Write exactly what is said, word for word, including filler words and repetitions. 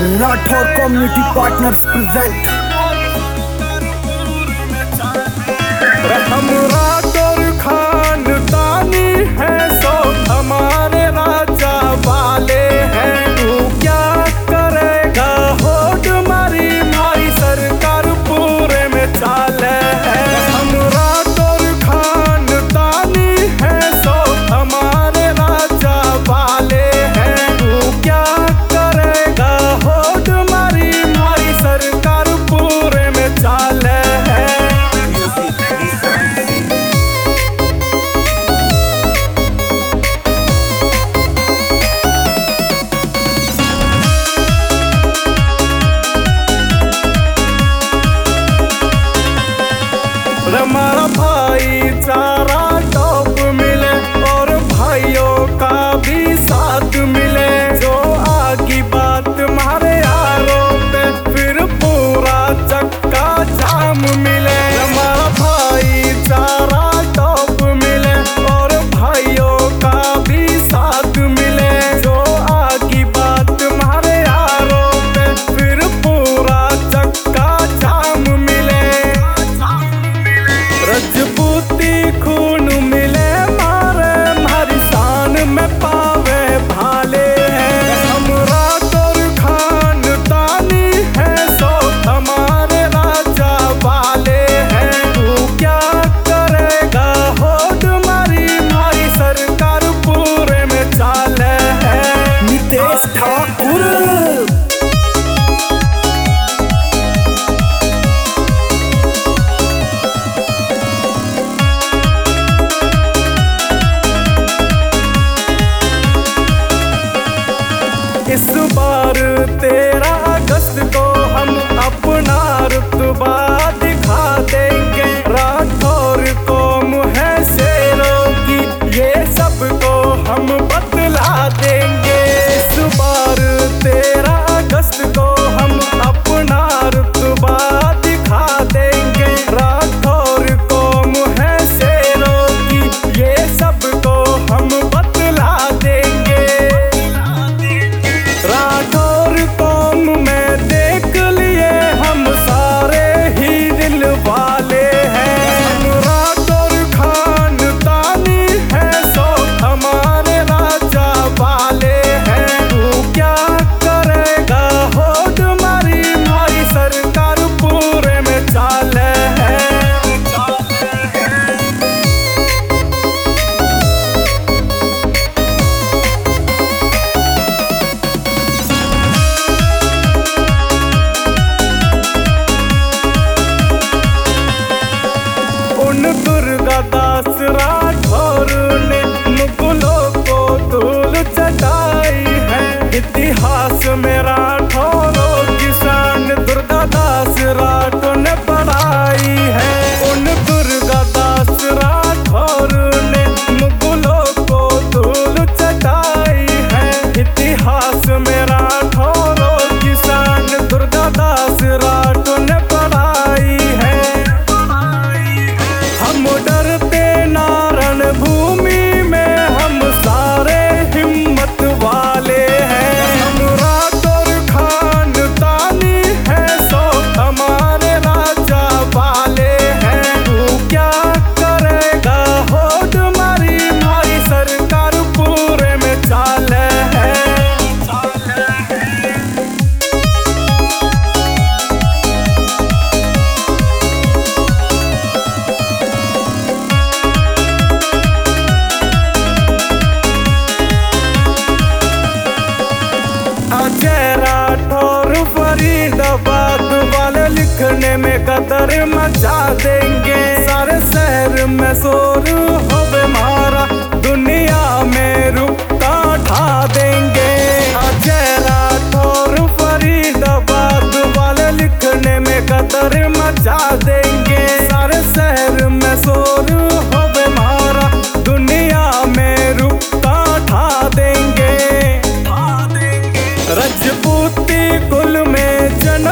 Rathore community partners present. हम राठौर खानदानी है, सो हमारे राजा वाले हैं। तू क्या करेगा होड़ मारी, हमारी सरकार पूरे में चाले है। हम राठौर खानदानी है, सो हमारे राजा वाले हैं। तू क्या करेगा होड़ मारी, हमारी सरकार पूरे में चाले है। हमारा भाईचारा टॉप मिले और भाइयों का भी साथ मिले। जो आगे बात मारे यारों पे, फिर पूरा चक्का जाम मिले। हमारा भाईचारा टॉप मिले और भाइयों का भी साथ मिले। जो आगे बात मारे यारों पे, फिर पूरा चक्का जाम मिले। रजपूती खून मिले मारे, हमारी शान में पावे भाले हैं। हम राठौर खानदानी है, सो हमारे राजा वाले हैं। तू क्या करेगा होड़ मारी, हमारी सरकार पूरे में चाले है। नितेश ठाकुर इस बार तेरह अगस्त को हम अपना रुतबा दिखा देंगे। राठौर कौम है शेरों की, ये सबको हम बतला देंगे। इस बार तेरह अगस्त को हम अपना रुतबा दिखा देंगे। राठौर कौम है शेरों की, ये सबको हम बतला देंगे। राठौर कौम में देख लिए हम सारे ही दिल वाले हैं। हम राठौर खानदानी है, सो हमारे राजा वाले हैं। तू क्या करेगा होड़ मारी, हमारी सरकार पूरे में चाले है। उन दुर्गादास राठौर ने मुगलों को धूल चटाई है। इतिहास में राठौरों की शान दुर्गादास राठौर ने बढ़ाई है। उन दुर्गादास राठौर ने मुगलों को धूल चटाई है। इतिहास में राठौरों की शान दुर्गादास राठौर ने बढ़ाई है। हम डरते नारण भूमि में, हम सारे हिम्मत वाले हैं। हम राठौर खानदानी है, सो हमारे राजा वाले हैं। तू क्या करेगा होड़ मारी, हमारी सरकार पूरे में चाले है। अजय राठौर फरीदाबाद वाले लिखने में कदर मचा देंगे। सारे शहर में शोर होवे मारा, दुनिया में रुकता ढा देंगे। अजय राठौर फरीदाबाद वाले लिखने में कदर मचा देंगे। सारे शहर में शोर होवे मारा, दुनिया में रुकता ढा देंगे। रजपूती कुल में जन्म